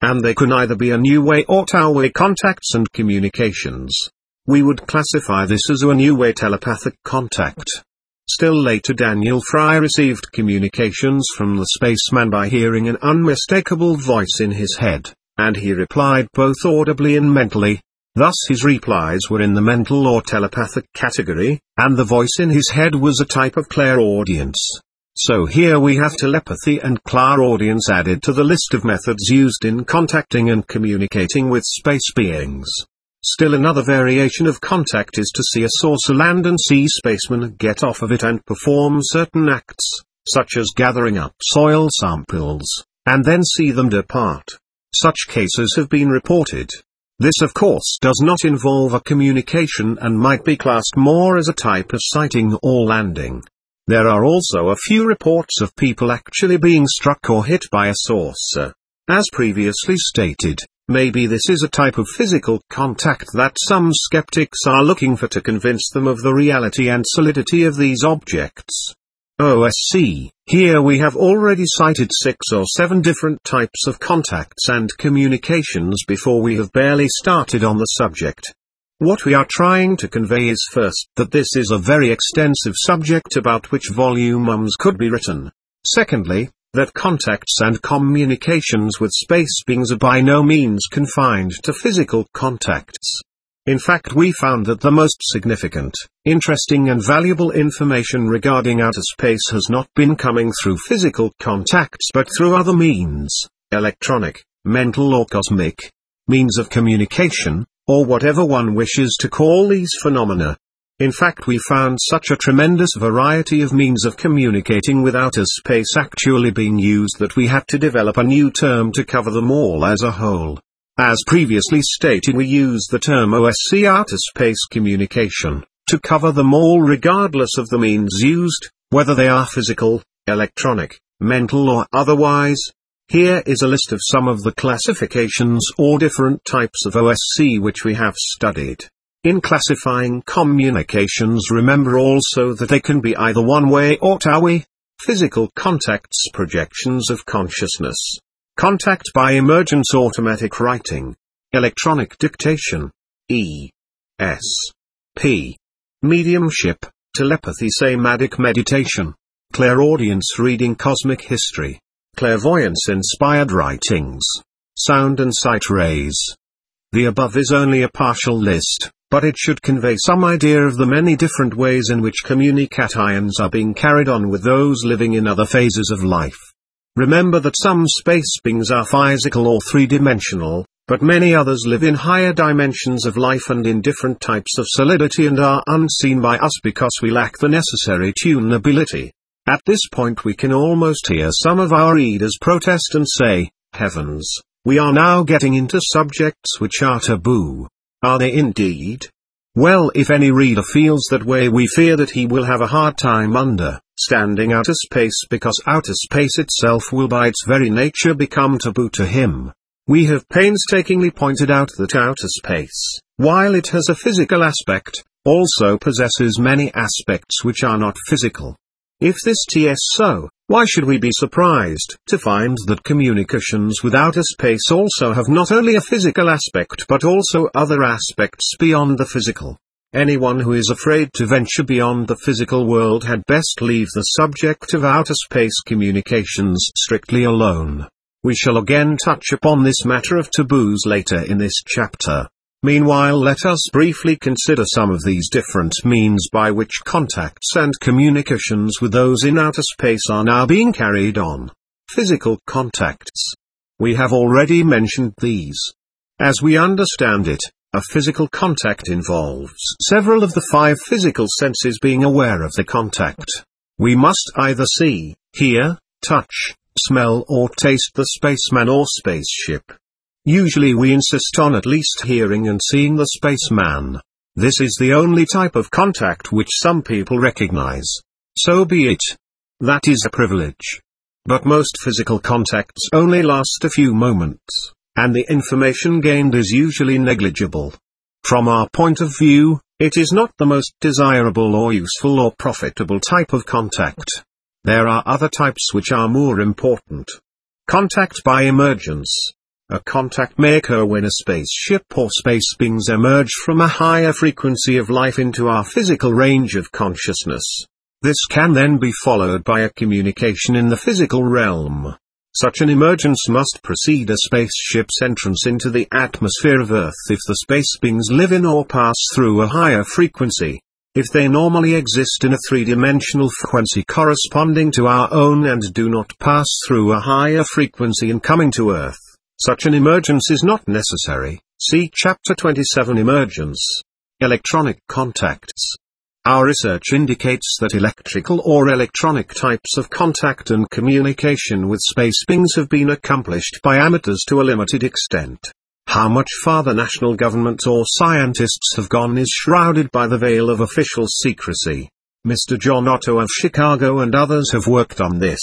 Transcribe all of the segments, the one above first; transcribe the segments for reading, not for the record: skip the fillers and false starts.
and they can either be a new-way or two-way contacts and communications. We would classify this as a new-way telepathic contact. Still later Daniel Fry received communications from the spaceman by hearing an unmistakable voice in his head, and he replied both audibly and mentally. Thus his replies were in the mental or telepathic category, and the voice in his head was a type of clairaudience. So here we have telepathy and clairaudience added to the list of methods used in contacting and communicating with space beings. Still another variation of contact is to see a saucer land and see spacemen get off of it and perform certain acts, such as gathering up soil samples, and then see them depart. Such cases have been reported. This of course does not involve a communication and might be classed more as a type of sighting or landing. There are also a few reports of people actually being struck or hit by a saucer. As previously stated, maybe this is a type of physical contact that some skeptics are looking for to convince them of the reality and solidity of these objects. OSC. Here we have already cited 6 or 7 different types of contacts and communications before we have barely started on the subject. What we are trying to convey is first that this is a very extensive subject about which volumes could be written. Secondly, that contacts and communications with space beings are by no means confined to physical contacts. In fact, we found that the most significant, interesting and valuable information regarding outer space has not been coming through physical contacts but through other means, electronic, mental or cosmic, means of communication, or whatever one wishes to call these phenomena. In fact, we found such a tremendous variety of means of communicating with outer space actually being used that we had to develop a new term to cover them all as a whole. As previously stated, we use the term OSC outer space communication to cover them all regardless of the means used, whether they are physical, electronic, mental or otherwise. Here is a list of some of the classifications or different types of OSC which we have studied. In classifying communications, remember also that they can be either one-way or two-way. Physical contacts, projections of consciousness. Contact by emergence, automatic writing. Electronic dictation. E.S.P. Mediumship, telepathy, samadhic meditation. Clairaudience, reading cosmic history. Clairvoyance, inspired writings. Sound and sight rays. The above is only a partial list, but it should convey some idea of the many different ways in which communications are being carried on with those living in other phases of life. Remember that some space beings are physical or three-dimensional, but many others live in higher dimensions of life and in different types of solidity and are unseen by us because we lack the necessary tunability. At this point we can almost hear some of our readers protest and say, "Heavens, we are now getting into subjects which are taboo." Are they indeed? Well, if any reader feels that way, we fear that he will have a hard time understanding outer space, because outer space itself will by its very nature become taboo to him. We have painstakingly pointed out that outer space, while it has a physical aspect, also possesses many aspects which are not physical. If this is so, why should we be surprised to find that communications with outer space also have not only a physical aspect but also other aspects beyond the physical? Anyone who is afraid to venture beyond the physical world had best leave the subject of outer space communications strictly alone. We shall again touch upon this matter of taboos later in this chapter. Meanwhile, let us briefly consider some of these different means by which contacts and communications with those in outer space are now being carried on. Physical contacts. We have already mentioned these. As we understand it, a physical contact involves several of the 5 physical senses being aware of the contact. We must either see, hear, touch, smell or taste the spaceman or spaceship. Usually we insist on at least hearing and seeing the spaceman. This is the only type of contact which some people recognize. So be it. That is a privilege. But most physical contacts only last a few moments, and the information gained is usually negligible. From our point of view, it is not the most desirable or useful or profitable type of contact. There are other types which are more important. Contact by emergence. A contact may occur when a spaceship or space beings emerge from a higher frequency of life into our physical range of consciousness. This can then be followed by a communication in the physical realm. Such an emergence must precede a spaceship's entrance into the atmosphere of Earth if the space beings live in or pass through a higher frequency. If they normally exist in a three-dimensional frequency corresponding to our own and do not pass through a higher frequency in coming to Earth, such an emergence is not necessary. See Chapter 27 Emergence. Electronic contacts. Our research indicates that electrical or electronic types of contact and communication with space beings have been accomplished by amateurs to a limited extent. How much farther national governments or scientists have gone is shrouded by the veil of official secrecy. Mr. John Otto of Chicago and others have worked on this.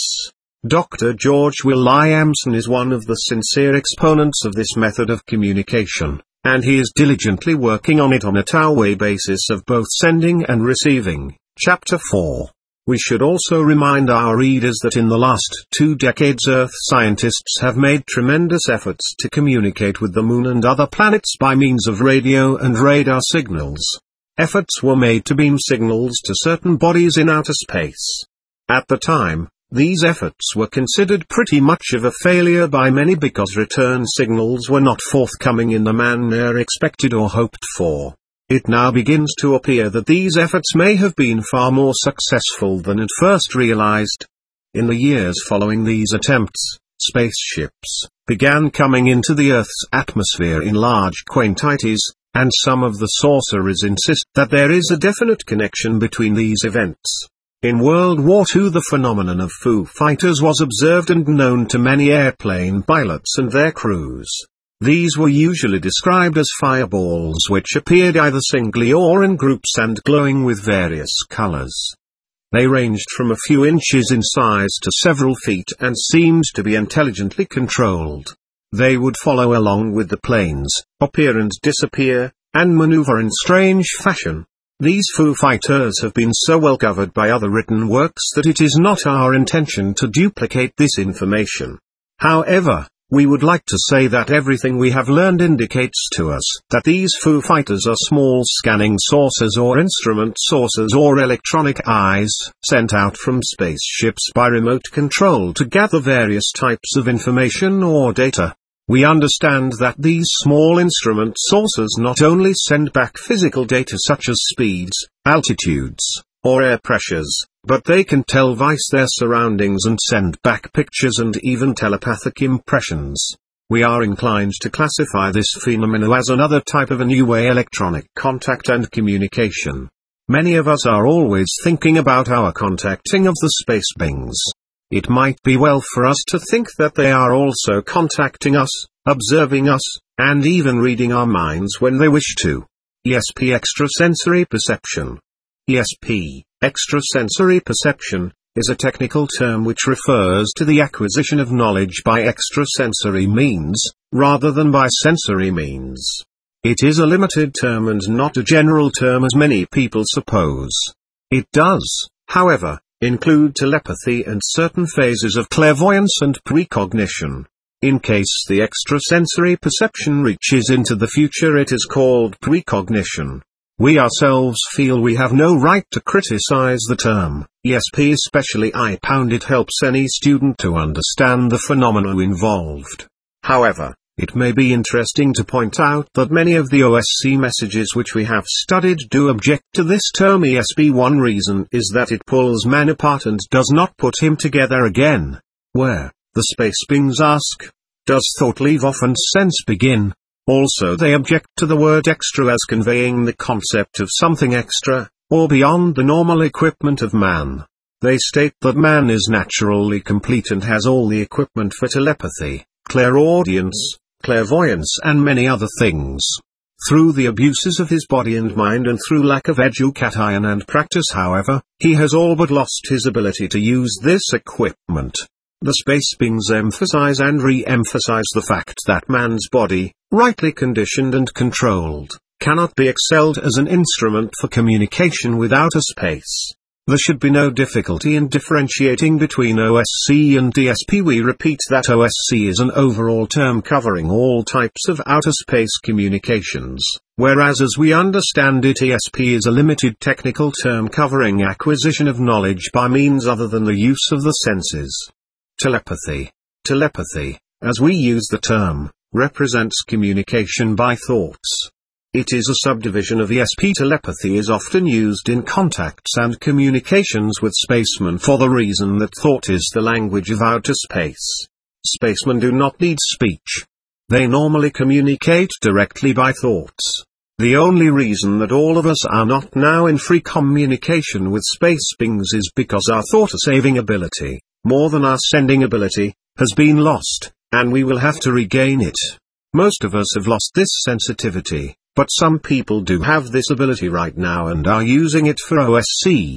Dr. George Williamson is one of the sincere exponents of this method of communication, and he is diligently working on it on a two-way basis of both sending and receiving. Chapter 4. We should also remind our readers that in the last 2 decades Earth scientists have made tremendous efforts to communicate with the Moon and other planets by means of radio and radar signals. Efforts were made to beam signals to certain bodies in outer space. At the time, these efforts were considered pretty much of a failure by many because return signals were not forthcoming in the manner expected or hoped for. It now begins to appear that these efforts may have been far more successful than at first realized. In the years following these attempts, spaceships began coming into the Earth's atmosphere in large quantities, and some of the sorcerers insist that there is a definite connection between these events. In World War II the phenomenon of Foo Fighters was observed and known to many airplane pilots and their crews. These were usually described as fireballs which appeared either singly or in groups and glowing with various colors. They ranged from a few inches in size to several feet and seemed to be intelligently controlled. They would follow along with the planes, appear and disappear, and maneuver in strange fashion. These Foo Fighters have been so well covered by other written works that it is not our intention to duplicate this information. However, we would like to say that everything we have learned indicates to us that these Foo Fighters are small scanning sources or instrument sources or electronic eyes sent out from spaceships by remote control to gather various types of information or data. We understand that these small instrument sources not only send back physical data such as speeds, altitudes, or air pressures, but they can televise their surroundings and send back pictures and even telepathic impressions. We are inclined to classify this phenomenon as another type of a new way electronic contact and communication. Many of us are always thinking about our contacting of the space beings. It might be well for us to think that they are also contacting us, observing us, and even reading our minds when they wish to. ESP extrasensory perception. ESP, extrasensory perception, is a technical term which refers to the acquisition of knowledge by extrasensory means, rather than by sensory means. It is a limited term and not a general term as many people suppose. It does, however, include telepathy and certain phases of clairvoyance and precognition. In case the extrasensory perception reaches into the future, it is called precognition. We ourselves feel we have no right to criticize the term ESP, especially it helps any student to understand the phenomena involved. However, it may be interesting to point out that many of the OSC messages which we have studied do object to this term ESP. One reason is that it pulls man apart and does not put him together again. Where the space beings ask, does thought leave off and sense begin? Also they object to the word extra as conveying the concept of something extra, or beyond the normal equipment of man. They state that man is naturally complete and has all the equipment for telepathy, clairaudience, clairvoyance and many other things. Through the abuses of his body and mind and through lack of education and practice, however, he has all but lost his ability to use this equipment. The space beings emphasize and re-emphasize the fact that man's body, rightly conditioned and controlled, cannot be excelled as an instrument for communication with outer space. There should be no difficulty in differentiating between OSC and TSP. We repeat that OSC is an overall term covering all types of outer space communications, whereas as we understand it, TSP is a limited technical term covering acquisition of knowledge by means other than the use of the senses. Telepathy. Telepathy, as we use the term, represents communication by thoughts. It is a subdivision of ESP. Telepathy is often used in contacts and communications with spacemen for the reason that thought is the language of outer space. Spacemen do not need speech. They normally communicate directly by thoughts. The only reason that all of us are not now in free communication with space beings is because our thought-saving ability, more than our sending ability, has been lost, and we will have to regain it. Most of us have lost this sensitivity. But some people do have this ability right now and are using it for OSC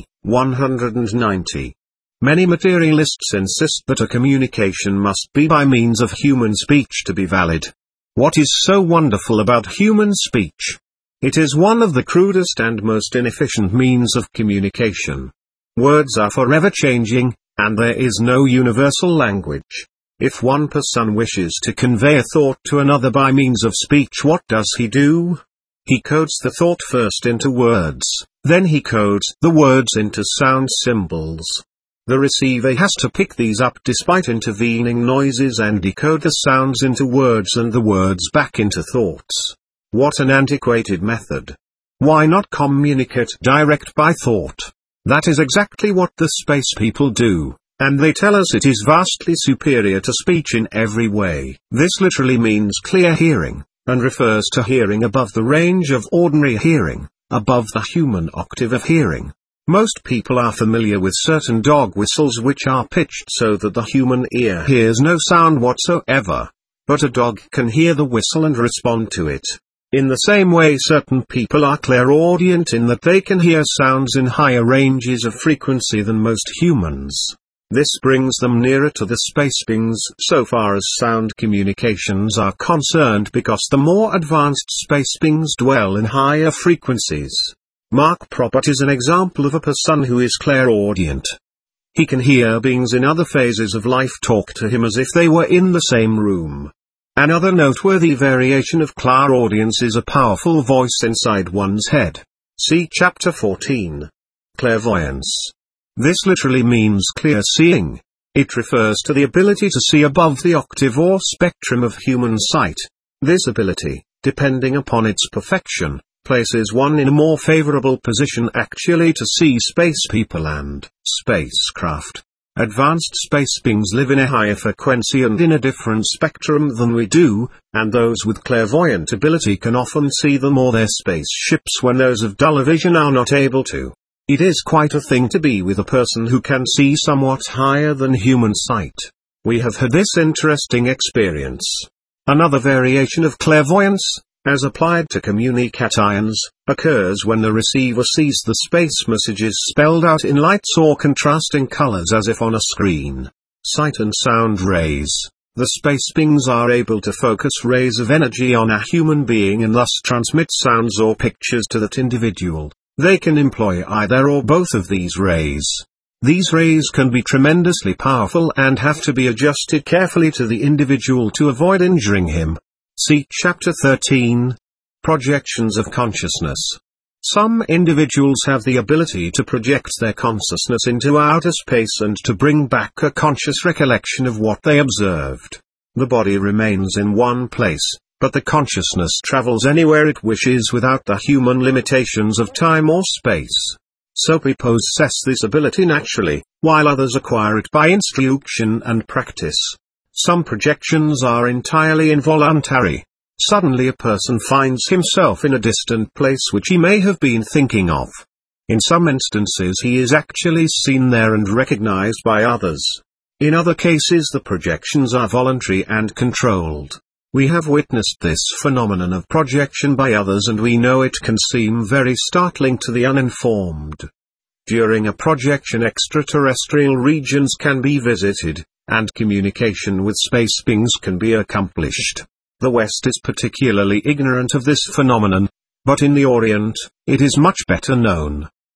190. Many materialists insist that a communication must be by means of human speech to be valid. What is so wonderful about human speech? It is one of the crudest and most inefficient means of communication. Words are forever changing, and there is no universal language. If one person wishes to convey a thought to another by means of speech, what does he do? He codes the thought first into words, then he codes the words into sound symbols. The receiver has to pick these up despite intervening noises and decode the sounds into words and the words back into thoughts. What an antiquated method. Why not communicate direct by thought? That is exactly what the space people do. And they tell us it is vastly superior to speech in every way. This literally means clear hearing, and refers to hearing above the range of ordinary hearing, above the human octave of hearing. Most people are familiar with certain dog whistles which are pitched so that the human ear hears no sound whatsoever. But a dog can hear the whistle and respond to it. In the same way, certain people are clairaudient in that they can hear sounds in higher ranges of frequency than most humans. This brings them nearer to the space beings so far as sound communications are concerned, because the more advanced space beings dwell in higher frequencies. Mark Propert is an example of a person who is clairaudient. He can hear beings in other phases of life talk to him as if they were in the same room. Another noteworthy variation of clairaudience is a powerful voice inside one's head. See Chapter 14. Clairvoyance. This literally means clear seeing. It refers to the ability to see above the octave or spectrum of human sight. This ability, depending upon its perfection, places one in a more favorable position actually to see space people and spacecraft. Advanced space beings live in a higher frequency and in a different spectrum than we do, and those with clairvoyant ability can often see them or their spaceships when those of duller vision are not able to. It is quite a thing to be with a person who can see somewhat higher than human sight. We have had this interesting experience. Another variation of clairvoyance, as applied to communications, occurs when the receiver sees the space messages spelled out in lights or contrasting colors as if on a screen. Sight and sound rays. The space beings are able to focus rays of energy on a human being and thus transmit sounds or pictures to that individual. They can employ either or both of these rays. These rays can be tremendously powerful and have to be adjusted carefully to the individual to avoid injuring him. See Chapter 13. Projections of Consciousness. Some individuals have the ability to project their consciousness into outer space and to bring back a conscious recollection of what they observed. The body remains in one place, but the consciousness travels anywhere it wishes without the human limitations of time or space. Some people possess this ability naturally, while others acquire it by instruction and practice. Some projections are entirely involuntary. Suddenly a person finds himself in a distant place which he may have been thinking of. In some instances he is actually seen there and recognized by others. In other cases the projections are voluntary and controlled. We have witnessed this phenomenon of projection by others and we know it can seem very startling to the uninformed. During a projection extraterrestrial regions can be visited, and communication with space beings can be accomplished. The West is particularly ignorant of this phenomenon, but in the Orient, it is much better known.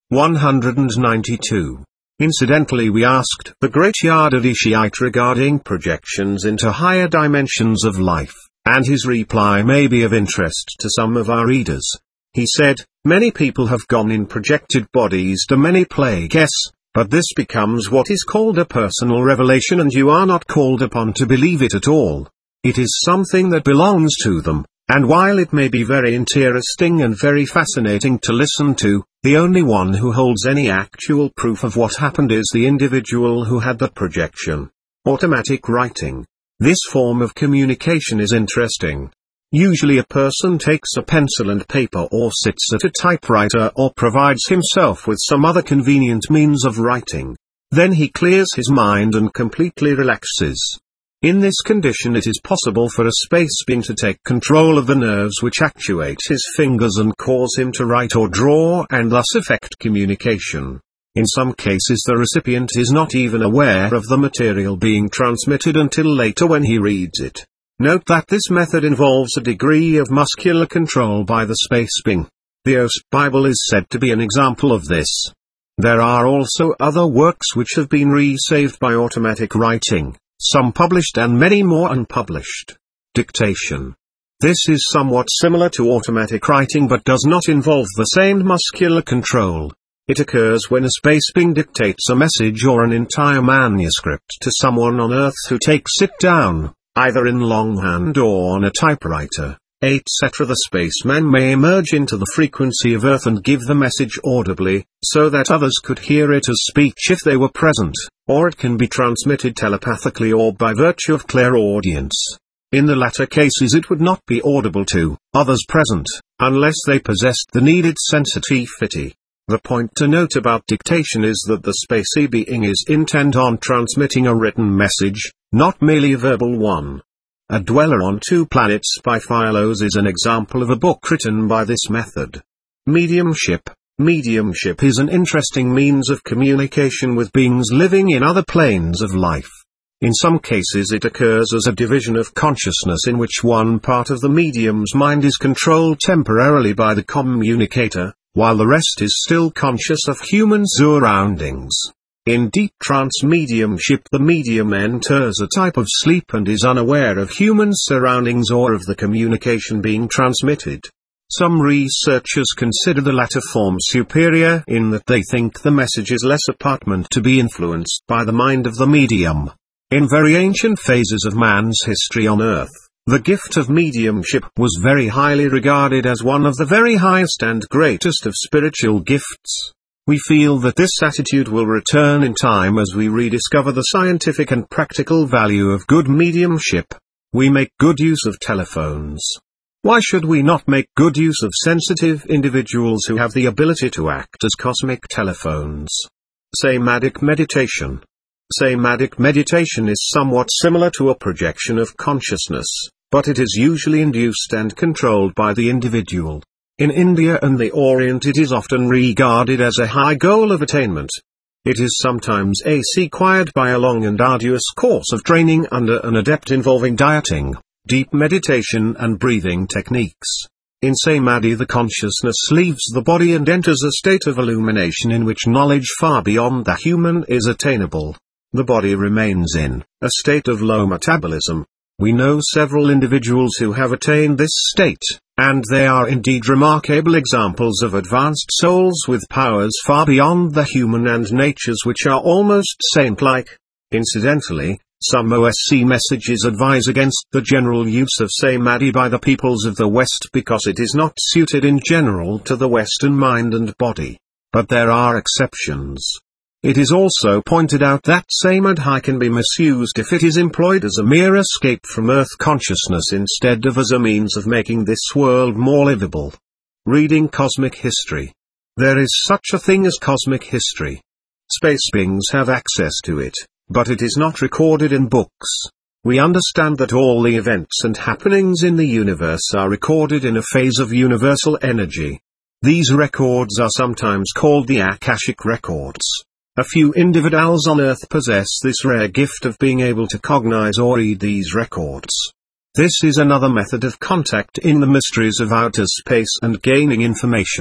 192. Incidentally, we asked the great Yardadishite regarding projections into higher dimensions of life, and his reply may be of interest to some of our readers. He said, many people have gone in projected bodies to many places, but this becomes what is called a personal revelation, and you are not called upon to believe it at all. It is something that belongs to them, and while it may be very interesting and very fascinating to listen to, the only one who holds any actual proof of what happened is the individual who had the projection. Automatic writing. This form of communication is interesting. Usually a person takes a pencil and paper or sits at a typewriter or provides himself with some other convenient means of writing. Then he clears his mind and completely relaxes. In this condition it is possible for a space being to take control of the nerves which actuate his fingers and cause him to write or draw and thus affect communication. In some cases the recipient is not even aware of the material being transmitted until later when he reads it. Note that this method involves a degree of muscular control by the space being. The OST Bible is said to be an example of this. There are also other works which have been re-saved by automatic writing, some published and many more unpublished. Dictation. This is somewhat similar to automatic writing but does not involve the same muscular control. It occurs when a space being dictates a message or an entire manuscript to someone on Earth who takes it down, either in longhand or on a typewriter, etc. The spaceman may emerge into the frequency of Earth and give the message audibly, so that others could hear it as speech if they were present, or it can be transmitted telepathically or by virtue of clairaudience. In the latter cases it would not be audible to others present, unless they possessed the needed sensitivity. The point to note about dictation is that the spacey being is intent on transmitting a written message, not merely a verbal one. A Dweller on Two Planets by Philos is an example of a book written by this method. Mediumship. Mediumship is an interesting means of communication with beings living in other planes of life. In some cases it occurs as a division of consciousness in which one part of the medium's mind is controlled temporarily by the communicator, while the rest is still conscious of human surroundings. In deep trance mediumship the medium enters a type of sleep and is unaware of human surroundings or of the communication being transmitted. Some researchers consider the latter form superior in that they think the message is less apartment to be influenced by the mind of the medium. In very ancient phases of man's history on Earth, the gift of mediumship was very highly regarded as one of the very highest and greatest of spiritual gifts. We feel that this attitude will return in time as we rediscover the scientific and practical value of good mediumship. We make good use of telephones. Why should we not make good use of sensitive individuals who have the ability to act as cosmic telephones? Samadhic meditation. Samadhic meditation is somewhat similar to a projection of consciousness, but it is usually induced and controlled by the individual. In India and the Orient it is often regarded as a high goal of attainment. It is sometimes acquired by a long and arduous course of training under an adept involving dieting, deep meditation and breathing techniques. In Samadhi the consciousness leaves the body and enters a state of illumination in which knowledge far beyond the human is attainable. The body remains in a state of low metabolism. We know several individuals who have attained this state, and they are indeed remarkable examples of advanced souls with powers far beyond the human and natures which are almost saint-like. Incidentally, some OSC messages advise against the general use of Samadhi by the peoples of the West because it is not suited in general to the Western mind and body. But there are exceptions. It is also pointed out that Samadhi can be misused if it is employed as a mere escape from Earth consciousness instead of as a means of making this world more livable. Reading cosmic history. There is such a thing as cosmic history. Space beings have access to it, but it is not recorded in books. We understand that all the events and happenings in the universe are recorded in a phase of universal energy. These records are sometimes called the Akashic records. A few individuals on Earth possess this rare gift of being able to cognize or read these records. This is another method of contact in the mysteries of outer space and gaining information.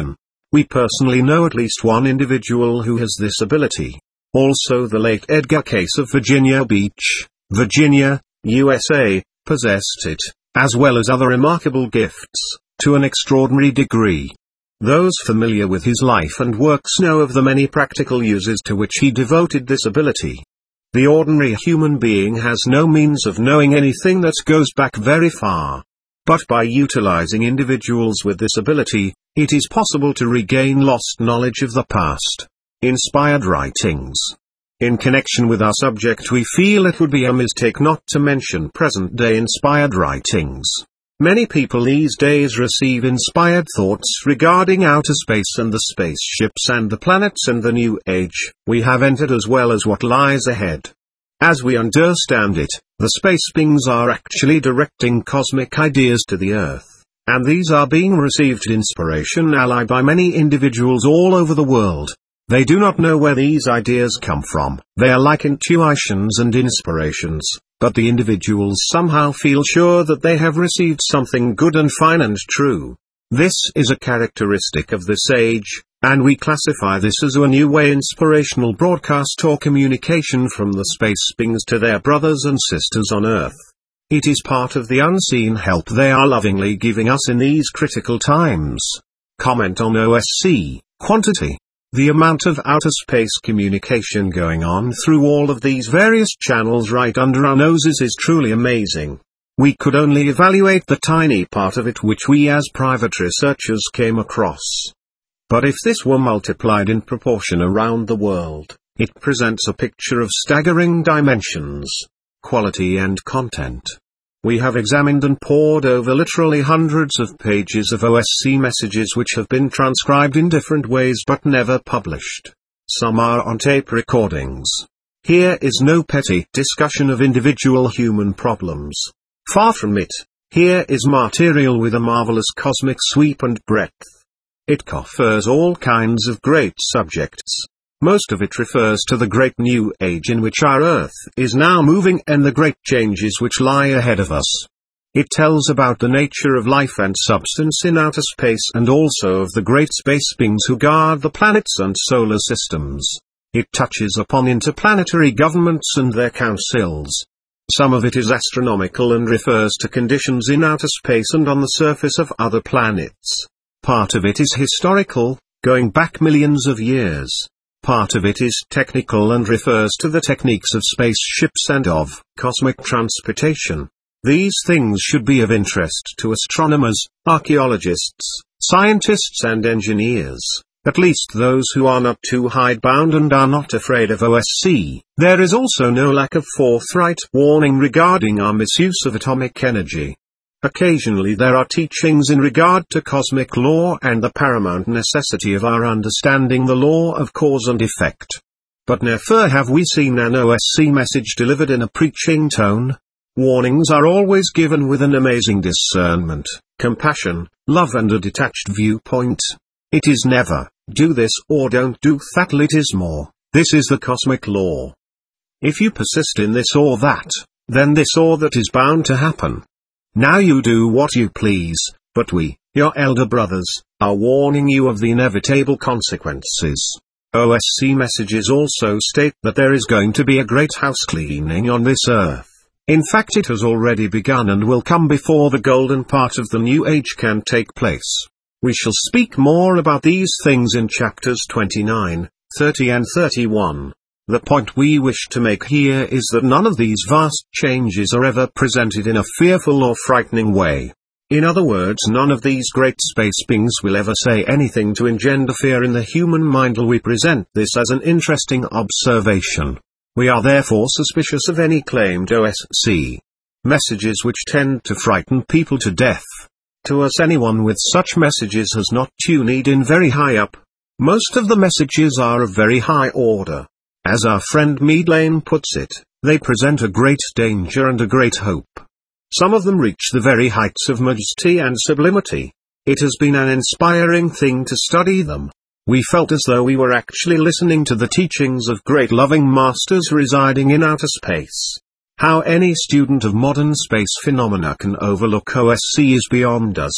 We personally know at least one individual who has this ability. Also, the late Edgar Cayce of Virginia Beach, Virginia, USA, possessed it, as well as other remarkable gifts, to an extraordinary degree. Those familiar with his life and works know of the many practical uses to which he devoted this ability. The ordinary human being has no means of knowing anything that goes back very far. But by utilizing individuals with this ability, it is possible to regain lost knowledge of the past. Inspired writings. In connection with our subject, we feel it would be a mistake not to mention present-day inspired writings. Many people these days receive inspired thoughts regarding outer space and the spaceships and the planets and the new age we have entered, as well as what lies ahead. As we understand it, the space beings are actually directing cosmic ideas to the Earth, and these are being received inspiration by many individuals all over the world. They do not know where these ideas come from. They are like intuitions and inspirations, but the individuals somehow feel sure that they have received something good and fine and true. This is a characteristic of this age, and we classify this as a new way inspirational broadcast or communication from the space beings to their brothers and sisters on Earth. It is part of the unseen help they are lovingly giving us in these critical times. Comment on OSC, quantity. The amount of outer space communication going on through all of these various channels right under our noses is truly amazing. We could only evaluate the tiny part of it which we as private researchers came across. But if this were multiplied in proportion around the world, it presents a picture of staggering dimensions, quality and content. We have examined and pored over literally hundreds of pages of OSC messages which have been transcribed in different ways but never published. Some are on tape recordings. Here is no petty discussion of individual human problems. Far from it. Here is material with a marvelous cosmic sweep and breadth. It covers all kinds of great subjects. Most of it refers to the great new age in which our Earth is now moving and the great changes which lie ahead of us. It tells about the nature of life and substance in outer space and also of the great space beings who guard the planets and solar systems. It touches upon interplanetary governments and their councils. Some of it is astronomical and refers to conditions in outer space and on the surface of other planets. Part of it is historical, going back millions of years. Part of it is technical and refers to the techniques of spaceships and of cosmic transportation. These things should be of interest to astronomers, archaeologists, scientists and engineers, at least those who are not too hidebound and are not afraid of OSC. There is also no lack of forthright warning regarding our misuse of atomic energy. Occasionally there are teachings in regard to cosmic law and the paramount necessity of our understanding the law of cause and effect. But never have we seen an OSC message delivered in a preaching tone. Warnings are always given with an amazing discernment, compassion, love and a detached viewpoint. It is never, do this or don't do that. It is more, this is the cosmic law. If you persist in this or that, then this or that is bound to happen. Now you do what you please, but we, your elder brothers, are warning you of the inevitable consequences. OSC messages also state that there is going to be a great house cleaning on this earth. In fact, it has already begun and will come before the golden part of the new age can take place. We shall speak more about these things in chapters 29, 30 and 31. The point we wish to make here is that none of these vast changes are ever presented in a fearful or frightening way. In other words, none of these great space beings will ever say anything to engender fear in the human mind. We present this as an interesting observation. We are therefore suspicious of any claimed OSC messages which tend to frighten people to death. To us, anyone with such messages has not tuned in very high up. Most of the messages are of very high order. As our friend Meade Lane puts it, they present a great danger and a great hope. Some of them reach the very heights of majesty and sublimity. It has been an inspiring thing to study them. We felt as though we were actually listening to the teachings of great loving masters residing in outer space. How any student of modern space phenomena can overlook OSC is beyond us.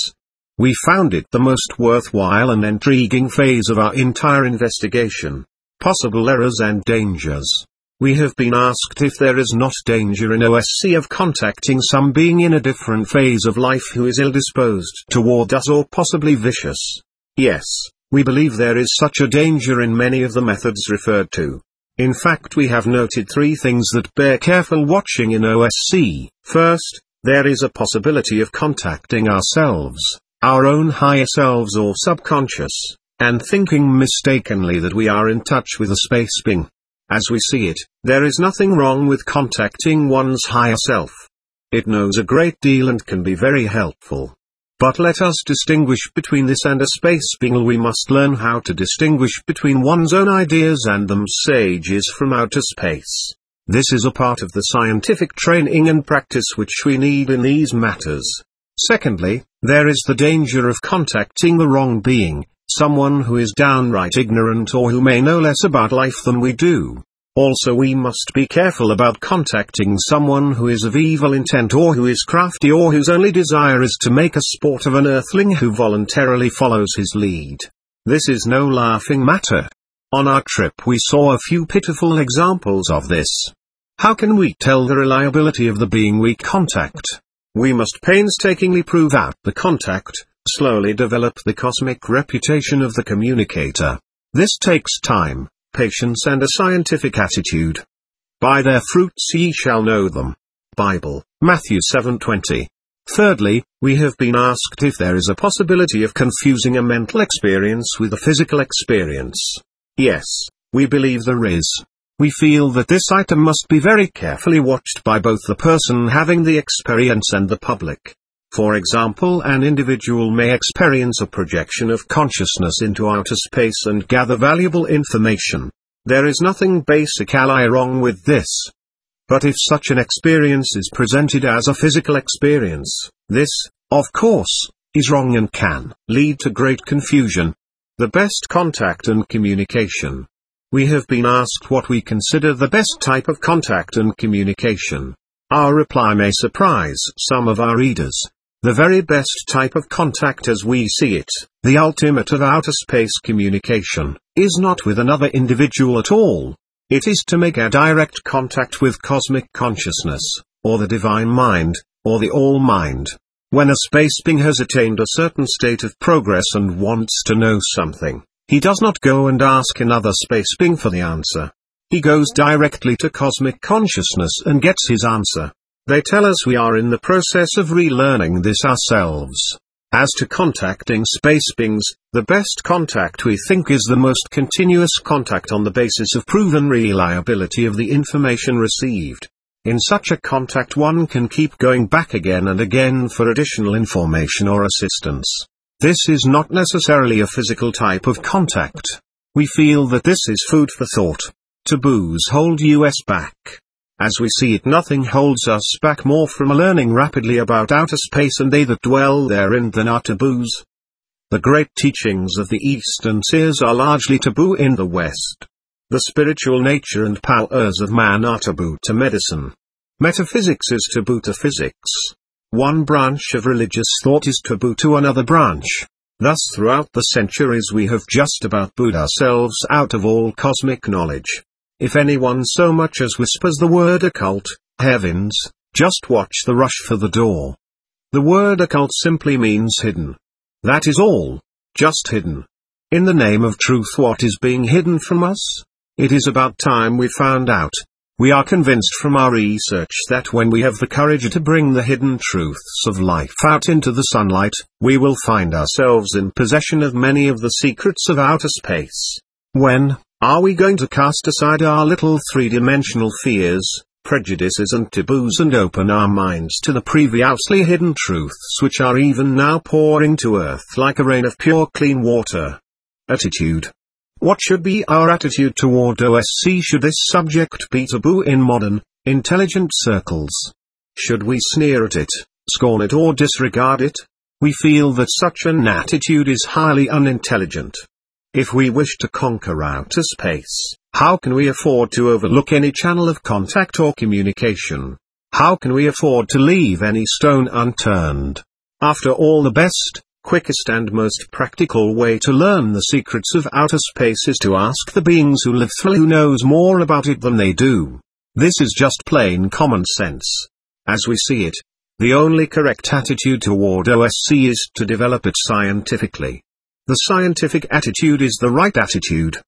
We found it the most worthwhile and intriguing phase of our entire investigation. Possible errors and dangers. We have been asked if there is not danger in OSC of contacting some being in a different phase of life who is ill-disposed toward us or possibly vicious. Yes, we believe there is such a danger in many of the methods referred to. In fact, we have noted 3 things that bear careful watching in OSC. First, there is a possibility of contacting ourselves, our own higher selves or subconscious, and thinking mistakenly that we are in touch with a space being. As we see it, there is nothing wrong with contacting one's higher self. It knows a great deal and can be very helpful. But let us distinguish between this and a space being. We must learn how to distinguish between one's own ideas and them sages from outer space. This is a part of the scientific training and practice which we need in these matters. Secondly, there is the danger of contacting the wrong being, someone who is downright ignorant or who may know less about life than we do. Also, we must be careful about contacting someone who is of evil intent or who is crafty or whose only desire is to make a sport of an earthling who voluntarily follows his lead. This is no laughing matter. On our trip we saw a few pitiful examples of this. How can we tell the reliability of the being we contact? We must painstakingly prove out the contact, slowly develop the cosmic reputation of the communicator. This takes time, patience and a scientific attitude. By their fruits ye shall know them. Bible, Matthew 7:20. Thirdly, we have been asked if there is a possibility of confusing a mental experience with a physical experience. Yes, we believe there is. We feel that this item must be very carefully watched by both the person having the experience and the public. For example, an individual may experience a projection of consciousness into outer space and gather valuable information. There is nothing basically wrong with this. But if such an experience is presented as a physical experience, this, of course, is wrong and can lead to great confusion. The best contact and communication. We have been asked what we consider the best type of contact and communication. Our reply may surprise some of our readers. The very best type of contact as we see it, the ultimate of outer space communication, is not with another individual at all. It is to make a direct contact with cosmic consciousness, or the divine mind, or the all-mind. When a space being has attained a certain state of progress and wants to know something, he does not go and ask another space being for the answer. He goes directly to cosmic consciousness and gets his answer. They tell us we are in the process of relearning this ourselves. As to contacting space beings, the best contact we think is the most continuous contact on the basis of proven reliability of the information received. In such a contact one can keep going back again and again for additional information or assistance. This is not necessarily a physical type of contact. We feel that this is food for thought. Taboos hold us back. As we see it, nothing holds us back more from learning rapidly about outer space and they that dwell therein than our taboos. The great teachings of the East and seers are largely taboo in the West. The spiritual nature and powers of man are taboo to medicine. Metaphysics is taboo to physics. One branch of religious thought is taboo to another branch. Thus throughout the centuries we have just about booed ourselves out of all cosmic knowledge. If anyone so much as whispers the word occult, heavens, just watch the rush for the door. The word occult simply means hidden. That is all. Just hidden. In the name of truth, what is being hidden from us? It is about time we found out. We are convinced from our research that when we have the courage to bring the hidden truths of life out into the sunlight, we will find ourselves in possession of many of the secrets of outer space. When are we going to cast aside our little three-dimensional fears, prejudices and taboos and open our minds to the previously hidden truths which are even now pouring to earth like a rain of pure clean water? Attitude. What should be our attitude toward OSC should this subject be taboo in modern, intelligent circles? Should we sneer at it, scorn it or disregard it? We feel that such an attitude is highly unintelligent. If we wish to conquer outer space, how can we afford to overlook any channel of contact or communication? How can we afford to leave any stone unturned? After all, the best, Quickest and most practical way to learn the secrets of outer space is to ask the beings who live through who knows more about it than they do. This is just plain common sense. As we see it, the only correct attitude toward OSC is to develop it scientifically. The scientific attitude is the right attitude.